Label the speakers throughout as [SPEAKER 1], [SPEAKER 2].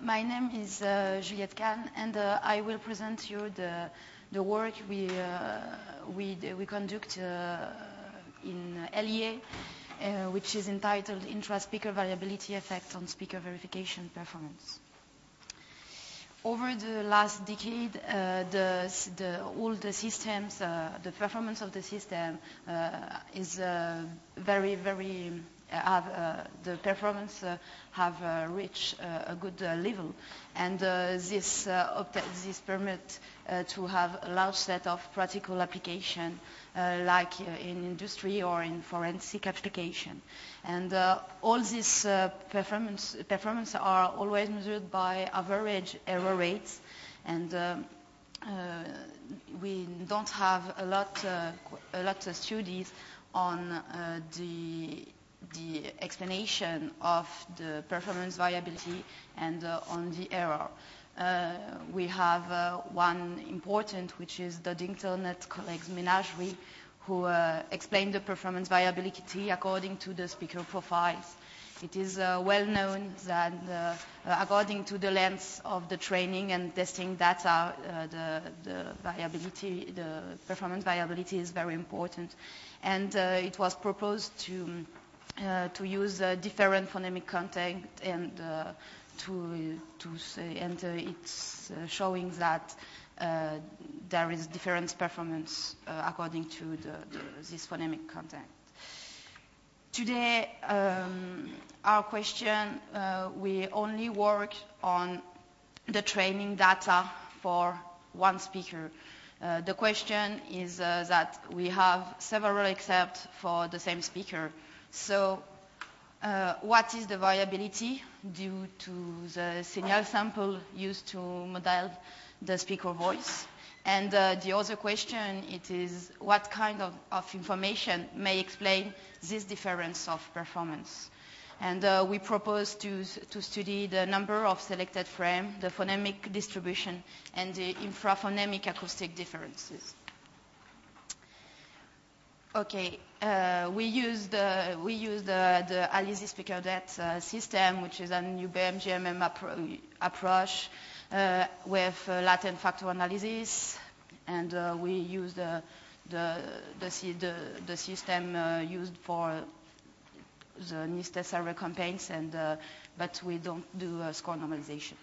[SPEAKER 1] My name is Juliette Kahn, and I will present you the work we conduct in LEA, which is entitled Intra-Speaker Variability Effect on Speaker Verification Performance. Over the last decade, all the systems, the performance of the system is very the performance have reached a good level, and this permit to have a large set of practical application, like in industry or in forensic application. And all these performance are always measured by average error rates, and we don't have a lot of studies on the explanation of the performance variability and on the error. We have one important, which is the Internet colleagues Menagerie, who explain the performance variability according to the speaker profiles. It is well known that according to the length of the training and testing data, the performance variability is very important. And it was proposed to use different phonemic content, and it's showing that there is different performance according to this phonemic content. Today, our question, we only work on the training data for one speaker. The question is that we have several accepts for the same speaker. So what is the variability due to the signal sample used to model the speaker voice? And the other question, it is what kind of information may explain this difference of performance? And we propose to study the number of selected frames, the phonemic distribution, and the infraphonemic acoustic differences. Okay, we use the Alizé SpeakerNet system, which is a new UBM-GMM approach with latent factor analysis, and we use the system used for the NIST SRE campaigns, and but we don't do score normalization.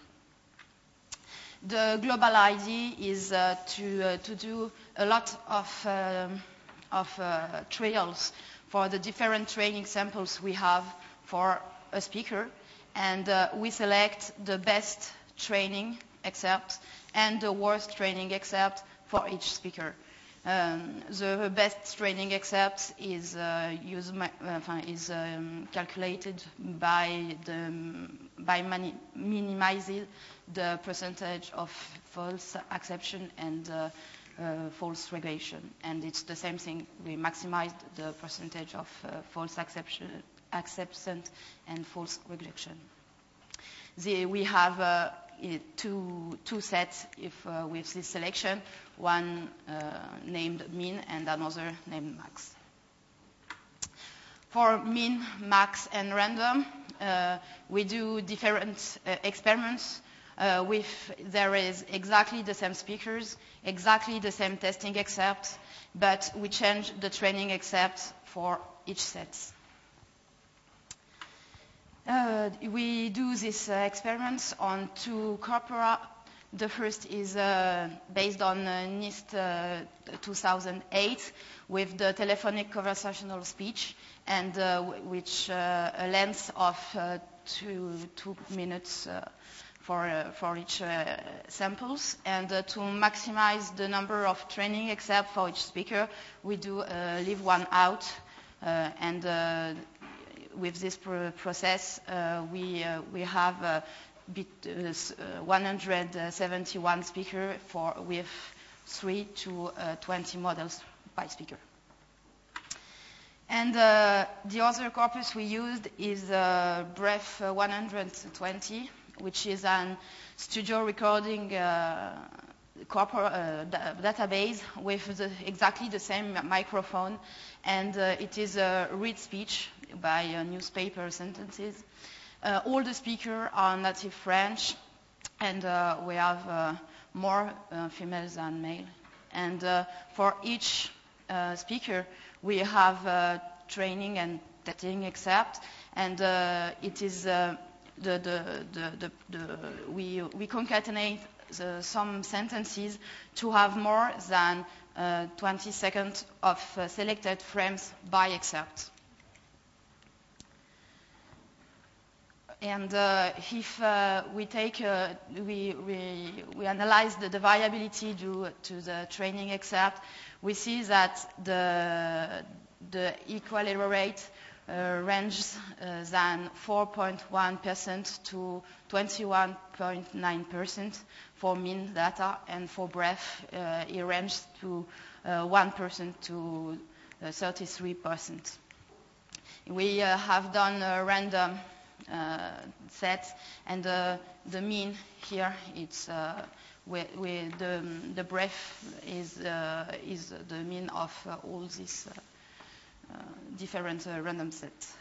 [SPEAKER 1] The global idea is to do a lot of trials for the different training samples we have for a speaker, and we select the best training accept and the worst training accept for each speaker. The best training accept is calculated by minimizing the percentage of false acceptance and false regression, and it's the same thing. We maximized the percentage of false acceptance and false regression. We have two sets with this selection, one named mean and another named max. For mean, max, and random, we do different experiments. There is exactly the same speakers, exactly the same testing accept, but we change the training accept for each set. We do these experiments on two corpora. The first is based on NIST 2008 with the telephonic conversational speech, and which a length of 2 minutes for each samples. And to maximize the number of training accept for each speaker, we do leave one out, and with this process, we have 171 speakers with 3 to 20 models by speaker. And the other corpus we used is BREF 120, which is a studio recording database with exactly the same microphone, and it is a read speech by newspaper sentences. All the speakers are native French, and we have more females than male. And for each speaker, we have training and testing except, and it is we concatenate some sentences to have more than 20 seconds of selected frames by except. And if we take, we analyze the variability due to the training except, we see that the equal error rate ranges than 4.1% to 21.9% for mean data, and for breadth it ranges to 1% to 33%. We have done a random set, and the mean here, it's the breadth is the mean of all these different random sets.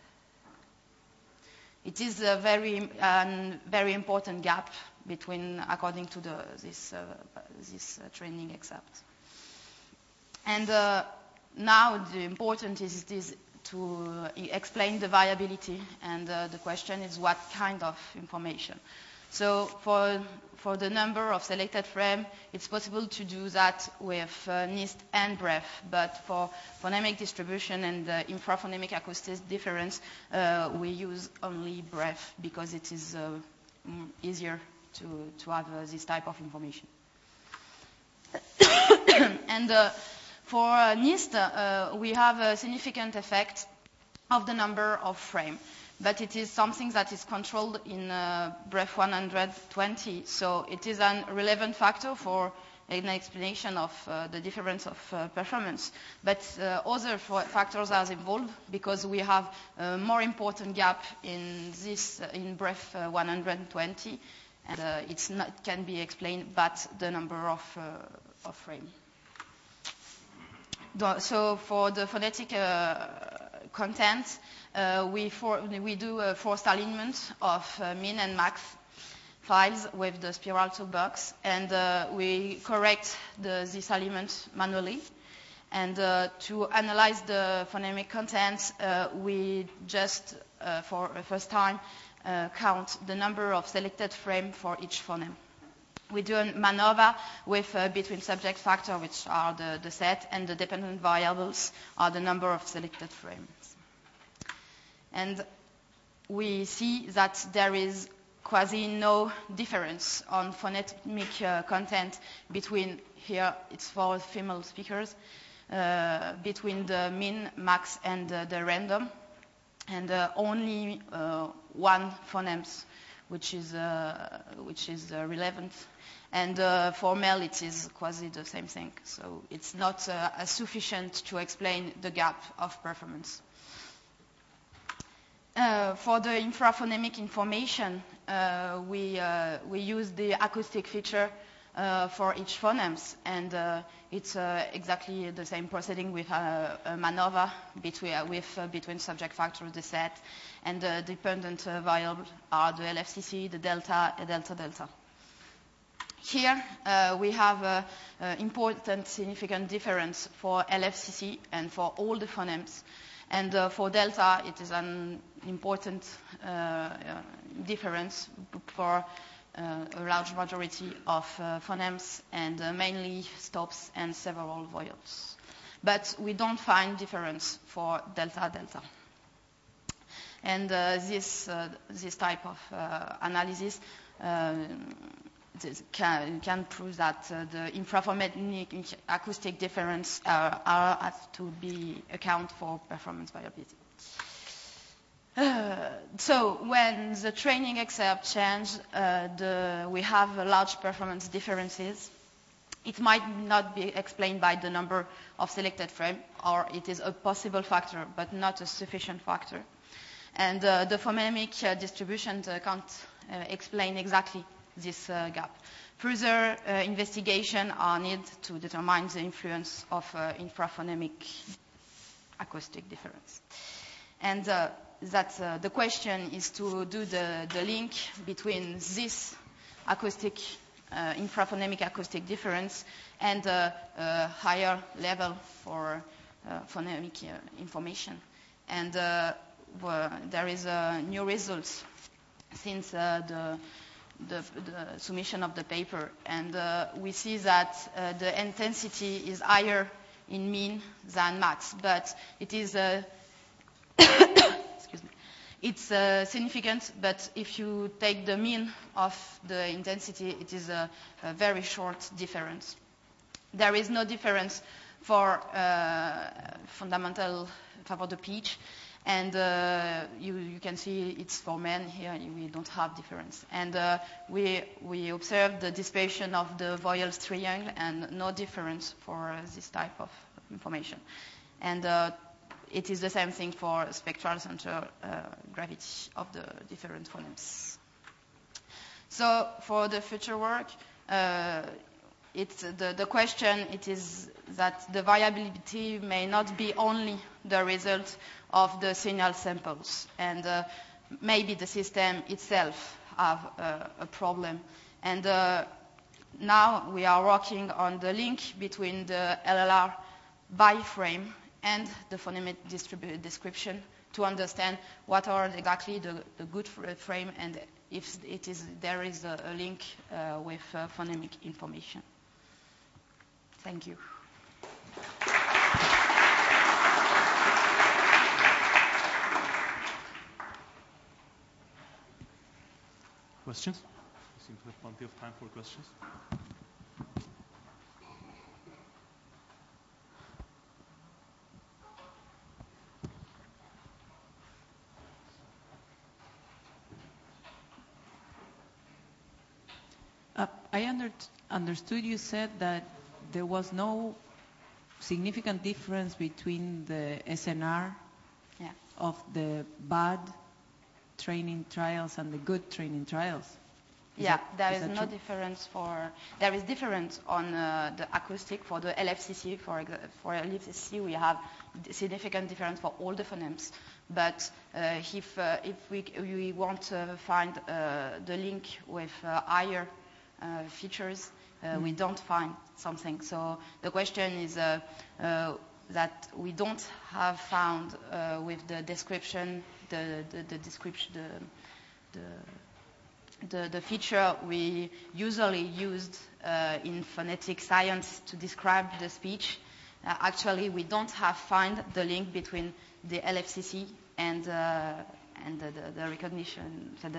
[SPEAKER 1] It is a very important gap between, according to this training except. And now the important is to explain the variability, and the question is what kind of information. So for the number of selected frame, it's possible to do that with NIST and breadth, but for phonemic distribution and infraphonemic acoustic difference, we use only breadth because it is easier to have this type of information. And for NIST, we have a significant effect of the number of frame, but it is something that is controlled in breadth 120, so it is a relevant factor for an explanation of the difference of performance. But other factors are involved because we have a more important gap in breadth 120, and it can be explained by the number of frame. So for the phonetic content, we do a forced alignment of min and max files with the spiral toolbox, and we correct this alignment manually. And to analyze the phonemic content, we just, for the first time, count the number of selected frames for each phoneme. We do a MANOVA with between subject factor, which are the set, and the dependent variables are the number of selected frames. And we see that there is quasi no difference on phonemic content between, here it's for female speakers, between the min, max, and the random, and only one phonemes which is relevant. And for male, it is quasi the same thing. So it's not sufficient to explain the gap of performance. For the infraphonemic information, we use the acoustic feature for each phonemes, and it's exactly the same proceeding with a MANOVA between subject factor, the set, and the dependent variable are the LFCC, the delta, and delta. Here we have an important significant difference for LFCC and for all the phonemes. And for delta, it is an important difference for a large majority of phonemes, and mainly stops and several vowels. But we don't find difference for delta. And this type of analysis can prove that the infraphonemic acoustic difference have to be account for performance variability. So when the training except change, we have large performance differences. It might not be explained by the number of selected frame, or it is a possible factor, but not a sufficient factor. And the phonemic distribution can't explain exactly this gap. Further investigation are needed to determine the influence of infraphonemic acoustic difference. And the question is to do the link between this acoustic, infraphonemic acoustic difference, and a higher level for phonemic information. And there is new results since the submission of the paper, and we see that the intensity is higher in min than max, but it is excuse me, it's significant, but if you take the mean of the intensity, it is a very short difference. There is no difference for fundamental for the pitch, and you can see it's for men here. We don't have difference, and we observed the dispersion of the Voyles triangle, and no difference for this type of information. And it is the same thing for spectral center gravity of the different phonemes. So for the future work, it's the question it is that the variability may not be only the result of the signal samples, and maybe the system itself have a problem. And now we are working on the link between the LLR biframe and the phonemic description to understand what are exactly the good frame, and if there is a link with phonemic information. Thank you.
[SPEAKER 2] Questions? We seem to have plenty of time for questions.
[SPEAKER 3] I understood you said that there was no significant difference between the SNR of the bad training trials and the good training trials.
[SPEAKER 1] There is no difference there is difference on the acoustic for the LFCC. For LFCC, we have significant difference for all the phonemes. But if we want to find the link with higher features, we don't find something. So the question is that we don't have found with the description, the feature we usually used in phonetic science to describe the speech. Actually, we don't have find the link between the LFCC and the recognition, so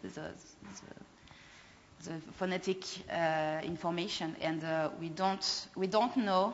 [SPEAKER 1] the phonetic information, and we don't know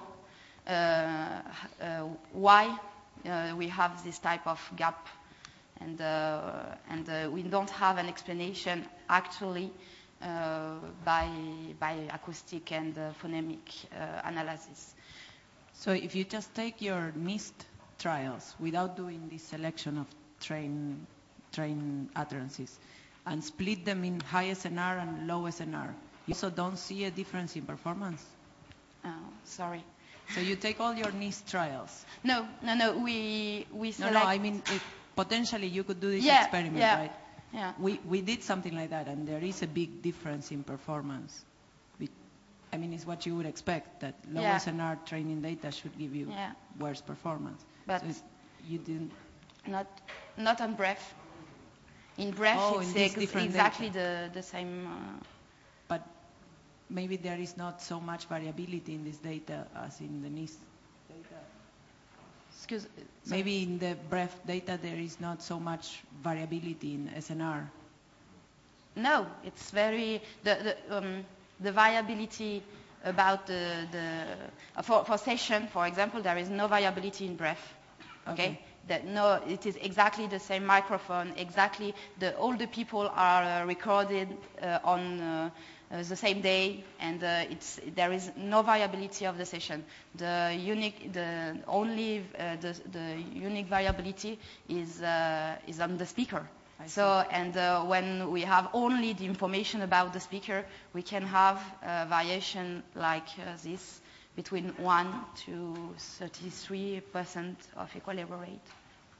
[SPEAKER 1] why we have this type of gap, and we don't have an explanation actually by acoustic and phonemic analysis.
[SPEAKER 3] So if you just take your NIST trials without doing this selection of train utterances and split them in high SNR and low SNR, you also don't see a difference in performance?
[SPEAKER 1] Oh, sorry.
[SPEAKER 3] So you take all your NIST trials?
[SPEAKER 1] No. We select...
[SPEAKER 3] No, I mean, potentially you could do this experiment, right?
[SPEAKER 1] Yeah.
[SPEAKER 3] We did something like that, and there is a big difference in performance. I mean, it's what you would expect, that low SNR training data should give you worse performance.
[SPEAKER 1] But
[SPEAKER 3] so you didn't...
[SPEAKER 1] Not on breath. In breath, it's exactly the same...
[SPEAKER 3] But maybe there is not so much variability in this data as in the NIST data. Maybe in the breath data there is not so much variability in SNR.
[SPEAKER 1] No, it's very... The variability about for session, for example, there is no variability in breath. Okay? It is exactly the same microphone. Exactly, all the people are recorded on the same day, and there is no variability of the session. The unique variability is on the speaker. When we have only the information about the speaker, we can have a variation like this between 1 to 33% of equilibrium rate.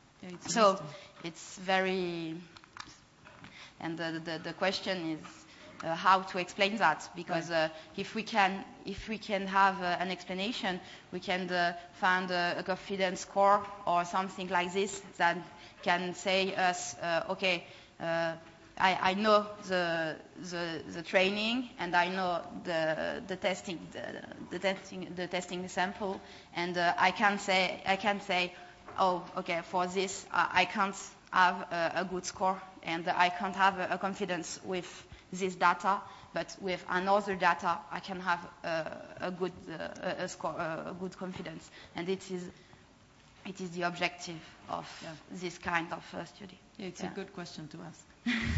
[SPEAKER 1] So it's very, and the question is how to explain that, because if we can have an explanation, we can find a confidence score or something like this that can say us, okay, I know the training, and I know the testing sample, and I can say, oh, okay, for this I can't have a good score, and I can't have a confidence with this data, but with another data I can have a good score, a good confidence, and it is the objective of this kind of study.
[SPEAKER 3] Yeah, it's a good question to ask.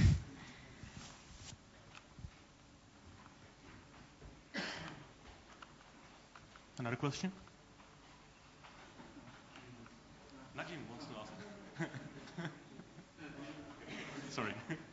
[SPEAKER 2] Another question? Najim wants to ask. Sorry.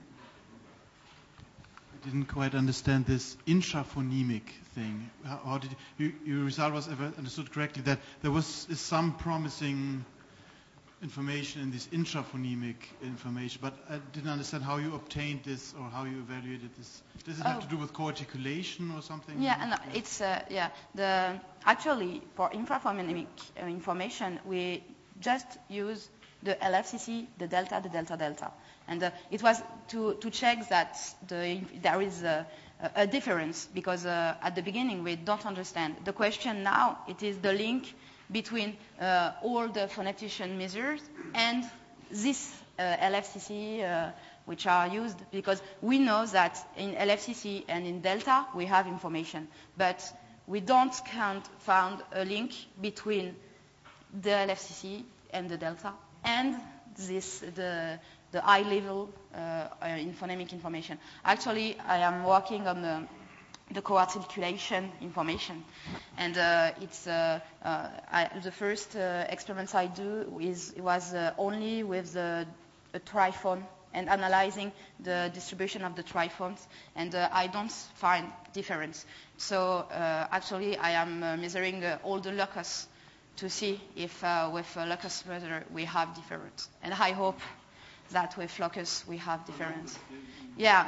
[SPEAKER 4] I didn't quite understand this intraphonemic thing. How did your result was, if I understood correctly, that there is some promising information in this intraphonemic information, but I didn't understand how you obtained this or how you evaluated this. Does it have to do with co-articulation or something?
[SPEAKER 1] Yeah, no, it's actually for infraphonemic information we just use the LFCC, the delta, and it was to check that there is a difference, because at the beginning we don't understand. The question now, it is the link between all the phonetician measures and this LFCC which are used, because we know that in LFCC and in delta we have information, but we can't find a link between the LFCC and the delta and the high level in phonemic information. Actually, I am working on the co-articulation information, and it's the first experiments I do was only with the triphone and analyzing the distribution of the triphones, and I don't find difference. So actually I am measuring all the locus to see if with locus measure we have difference, and I hope that with locus we have difference. Yeah,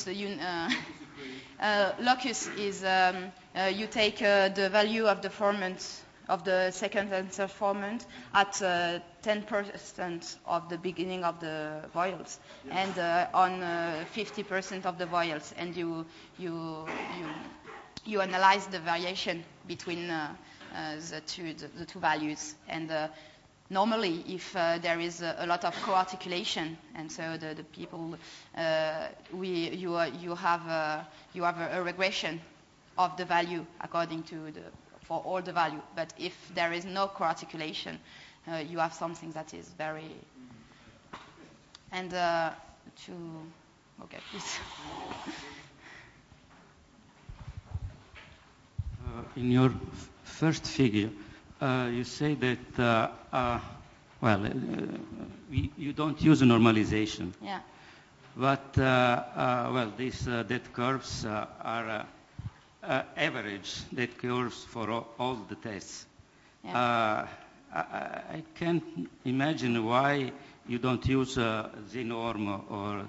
[SPEAKER 1] locus is you take the value of the formant, of the second and third formant, at 10% of the beginning of the vowels, and on 50% of the vowels, and you analyze the variation between the two values, and normally if there is a lot of co-articulation, and so the people you have a regression of the value according to for all the value. But if there is no co-articulation, you have something that is very okay, please.
[SPEAKER 5] In your first figure, you say that you don't use normalization.
[SPEAKER 1] Yeah.
[SPEAKER 5] But these dead curves are average dead curves for all the tests.
[SPEAKER 1] Yeah.
[SPEAKER 5] I can't imagine why you don't use Z-norm or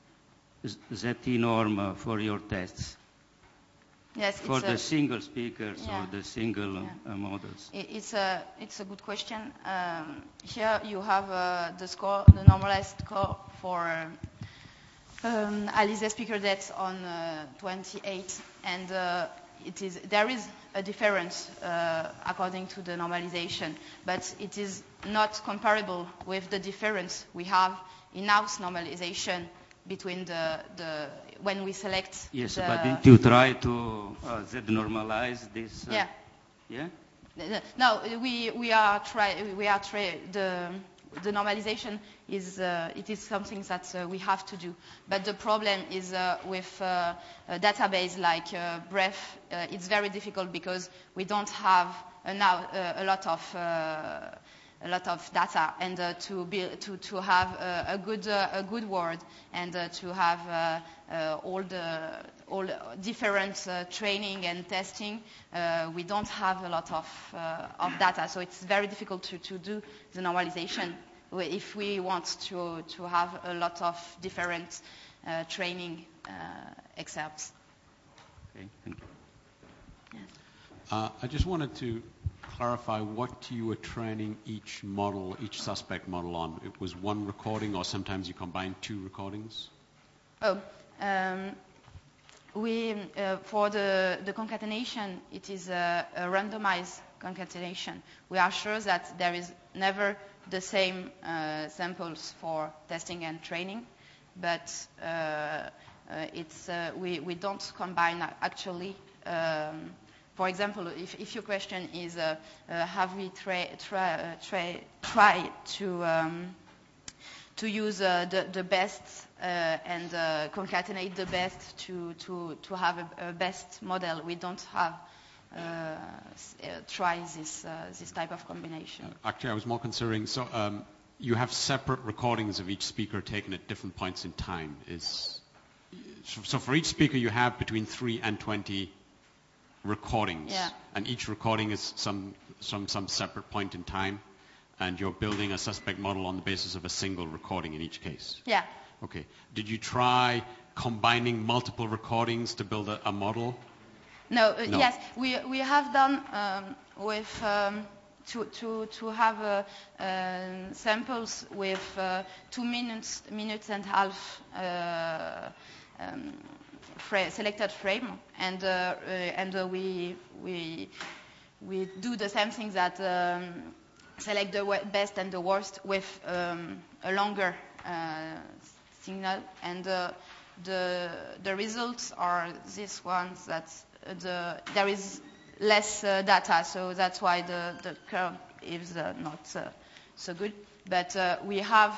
[SPEAKER 5] ZT-norm for your tests.
[SPEAKER 1] Yes,
[SPEAKER 5] for the single speakers or the single models.
[SPEAKER 1] It's a good question. Here you have the score, the normalized score for Alize speaker depth on 28, and there is a difference according to the normalization, but it is not comparable with the difference we have in-house normalization between when we select.
[SPEAKER 5] Yes, but did you try to Z-normalize this?
[SPEAKER 1] Yeah.
[SPEAKER 5] Yeah.
[SPEAKER 1] No, we are the normalization is it is something that we have to do. But the problem is with a database like BREF, it's very difficult because we don't have now a lot of data, and to have a good word, and to have all the different training and testing, we don't have a lot of data, so it's very difficult to do the normalization if we want to have a lot of different training excerpts.
[SPEAKER 5] Okay, thank you.
[SPEAKER 1] Yes.
[SPEAKER 6] I just wanted to clarify what you were training each model, each suspect model on. It was one recording, or sometimes you combine two recordings?
[SPEAKER 1] We for the concatenation, it is a randomized concatenation. We are sure that there is never the same samples for testing and training, but we don't combine actually. For example, if your question is, have we tried to use the best and concatenate the best to have a best model, we don't have try this type of combination.
[SPEAKER 6] Actually, I was more considering, so you have separate recordings of each speaker taken at different points in time. So for each speaker you have between 3 and 20 recordings,
[SPEAKER 1] yeah.
[SPEAKER 6] And each recording is some separate point in time, and you're building a suspect model on the basis of a single recording in each case.
[SPEAKER 1] Yeah.
[SPEAKER 6] Okay. Did you try combining multiple recordings to build a model?
[SPEAKER 1] No.
[SPEAKER 6] No.
[SPEAKER 1] Yes, we have done with to have samples with 2 minutes and a half selected frame, and we do the same thing that select the best and the worst with a longer signal, and the results are these ones that there is less data, so that's why the curve is not so good. But we have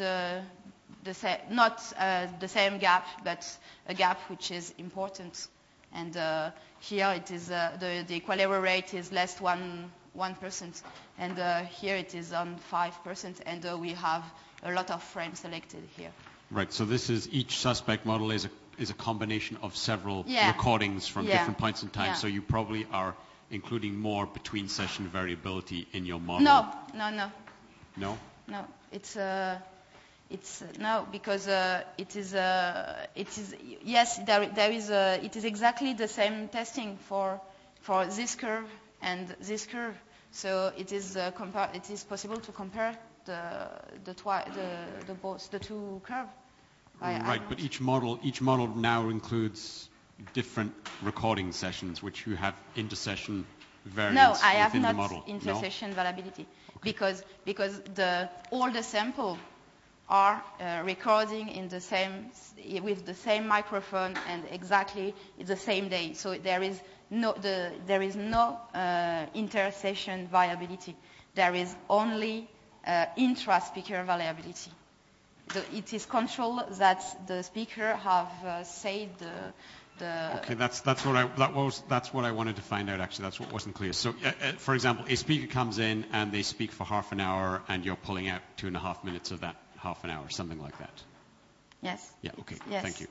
[SPEAKER 1] not the same gap, but a gap which is important. And here it is the equal error rate is less 1%, and here it is on 5%, and we have a lot of frames selected here.
[SPEAKER 6] Right. So this is each suspect model is a combination of several recordings from
[SPEAKER 1] Yeah.
[SPEAKER 6] different points in time.
[SPEAKER 1] Yeah.
[SPEAKER 6] So you probably are including more between session variability in your model.
[SPEAKER 1] No.
[SPEAKER 6] No?
[SPEAKER 1] No, it's no, because it is yes, there is it is exactly the same testing for this curve and this curve, so it is it is possible to compare the two curves.
[SPEAKER 6] Right, but each model now includes different recording sessions, which you have inter-session variance
[SPEAKER 1] No, I have
[SPEAKER 6] within
[SPEAKER 1] not
[SPEAKER 6] the model.
[SPEAKER 1] inter-session variability,
[SPEAKER 6] Okay.
[SPEAKER 1] because all the sample are recording in the same with the same microphone and exactly the same day. So there is no inter-session variability. There is only intra-speaker variability. It is controlled that the speaker have said the.
[SPEAKER 6] Okay, that's what I wanted to find out. Actually, that's what wasn't clear. So, for example, a speaker comes in and they speak for half an hour, and you're pulling out 2.5 minutes of that half an hour, something like that.
[SPEAKER 1] Yes.
[SPEAKER 6] Yeah. Okay.
[SPEAKER 1] Yes.
[SPEAKER 6] Thank you.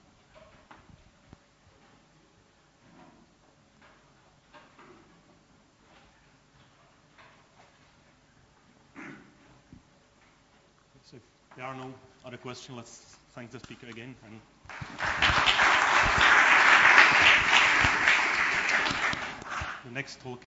[SPEAKER 2] So if there are no other questions, let's thank the speaker again. And the next talk